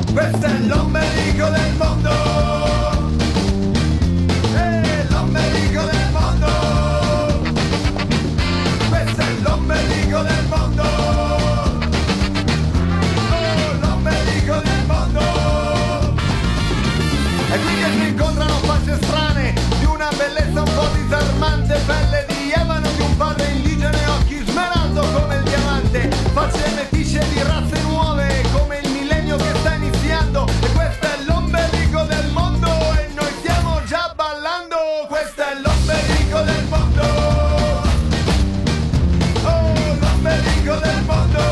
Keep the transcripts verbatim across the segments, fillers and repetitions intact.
Questo è l'ombelico del mondo. Eh, l'ombelico del mondo. Questo è l'ombelico del mondo. Oh, l'ombelico del mondo. E qui che si incontrano facce strane, di una bellezza un po' disarmante, pelle di ebano di un padre indigene, occhi smeraldo come il diamante, facce metisce di razze nuove come il millennio che sta iniziando. E questo è l'ombelico del mondo e noi stiamo già ballando. Questo è l'ombelico del mondo. Oh, l'ombelico del mondo.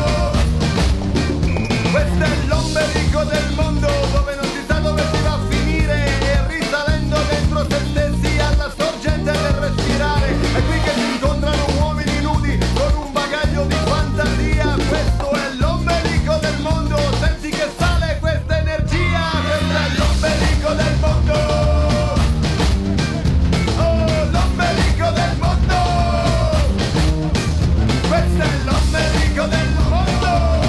Questo è l'ombelico del mondo, dove non si sa dove si va a finire, e risalendo dentro se stessi alla sorgente del respirare. È qui che si incontrano uomini nudi con un bagaglio di fantasia. Questo è l'ombelico del mondo, senti che sale questa energia. Questo è l'ombelico del mondo. Oh, l'ombelico del mondo. Questo è l'ombelico del mondo.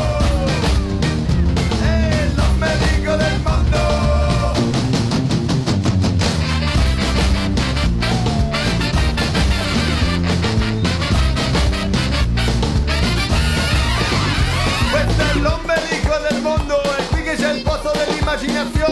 È l'ombelico del mondo. Questo è l'ombelico del mondo, è qui che c'è il posto dell'immaginazione.